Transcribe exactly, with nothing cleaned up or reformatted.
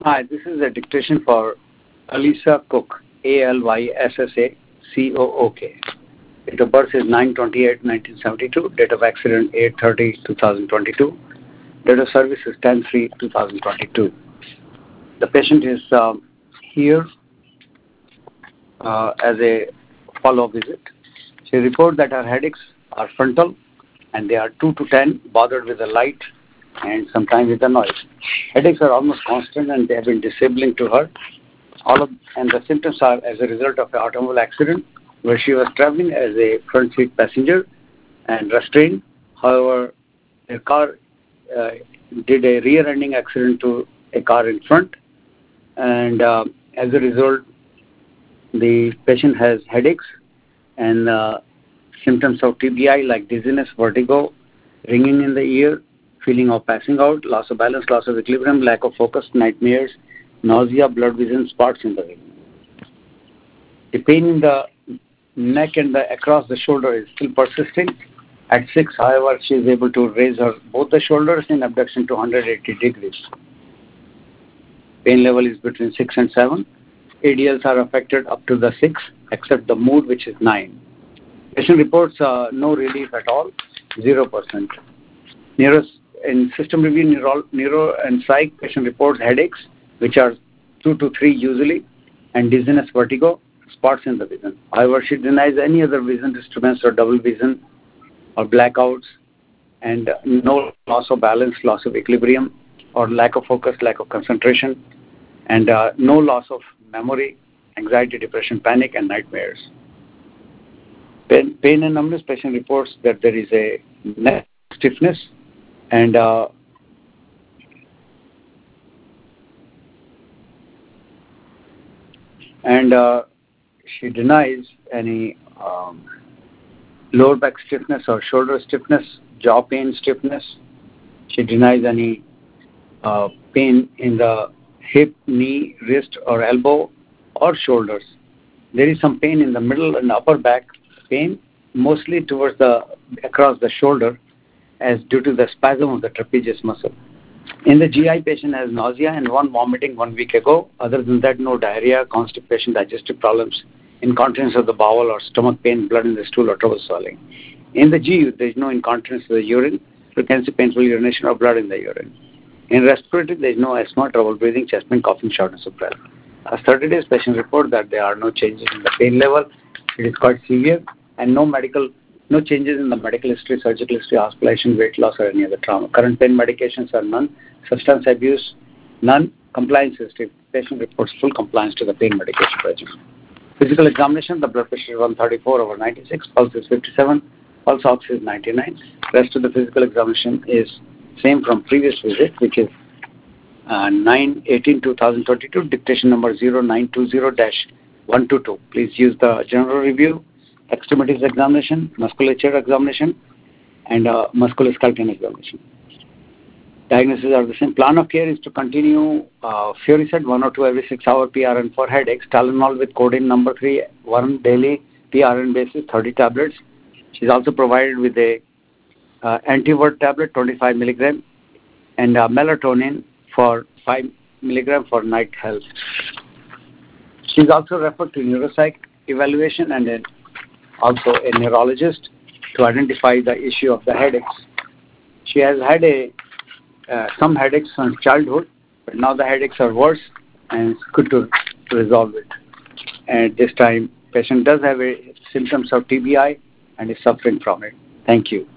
Hi, this is a dictation for Alissa Cook, A L Y S S A C O O K. Date of birth is nine twenty-eight nineteen seventy-two. Date of accident eight thirty two thousand twenty-two. Date of service is ten three two thousand twenty-two. The patient is um, here uh, as a follow-up visit. She reports that her headaches are frontal and they are two to ten, bothered with the light and sometimes with the noise. Headaches are almost constant and they have been disabling to her. All of and the symptoms are as a result of an automobile accident where she was traveling as a front seat passenger and restrained. However, the car uh, did a rear-ending accident to a car in front, and uh, as a result, the patient has headaches and uh, symptoms of T B I like dizziness, vertigo, ringing in the ear, feeling of passing out, loss of balance, loss of equilibrium, lack of focus, nightmares, nausea, blood vision, spots in the vision. The pain in the neck and the across the shoulder is still persisting. At six, however, she is able to raise her both the shoulders in abduction to one hundred eighty degrees. Pain level is between six and seven. A D Ls are affected up to the six, except the mood, which is nine. Patient reports uh, no relief at all, zero percent. Neuro, in system review, neuro, neuro and psych, patient reports headaches, which are two to three usually, and dizziness, vertigo, spots in the vision. However, she denies any other vision disturbance or double vision or blackouts, and no loss of balance, loss of equilibrium, or lack of focus, lack of concentration, and uh, no loss of memory, anxiety, depression, panic, and nightmares. Pain, pain and numbness, patient reports that there is a neck stiffness and uh, and uh, she denies any um, lower back stiffness or shoulder stiffness, jaw pain, stiffness. She denies any uh, pain in the hip, knee, wrist, or elbow, or shoulders. There is some pain in the middle and upper back pain, mostly towards the across the shoulder, as due to the spasm of the trapezius muscle. In the G I, patient has nausea and one vomiting one week ago. Other than that, no diarrhea, constipation, digestive problems, incontinence of the bowel or stomach pain, blood in the stool, or trouble swallowing. In the G U, there is no incontinence of the urine, frequency, painful urination, or blood in the urine. In respiratory, there is no asthma, trouble breathing, chest pain, coughing, shortness of breath. As thirty days, patient report that there are no changes in the pain level. It is quite severe, and no medical, no changes in the medical history, surgical history, hospitalization, weight loss, or any other trauma. Current pain medications are none. Substance abuse, none. Compliance history, patient reports full compliance to the pain medication regimen. Physical examination, the blood pressure is one thirty-four over ninety-six, pulse is fifty-seven, pulse ox is ninety-nine. Rest of the physical examination is same from previous visit, which is uh, nine eighteen two thousand twenty-two, dictation number zero nine two zero dash one two two. Please use the general review, extremities examination, musculature examination, and uh, musculoskeletal examination. Diagnoses are the same. Plan of care is to continue uh, Furisad one or two every six hour P R N for headaches, Tylenol with codeine number three, one daily P R N basis, thirty tablets. She's also provided with a uh, antivert tablet, twenty-five milligram, and uh, melatonin for five milligram for night health. She's also referred to neuropsych evaluation and a, also a neurologist to identify the issue of the headaches. She has had a uh, some headaches from childhood, but now the headaches are worse, and it's good to, to resolve it. And this time, patient does have a symptoms of T B I and is suffering from it. Thank you.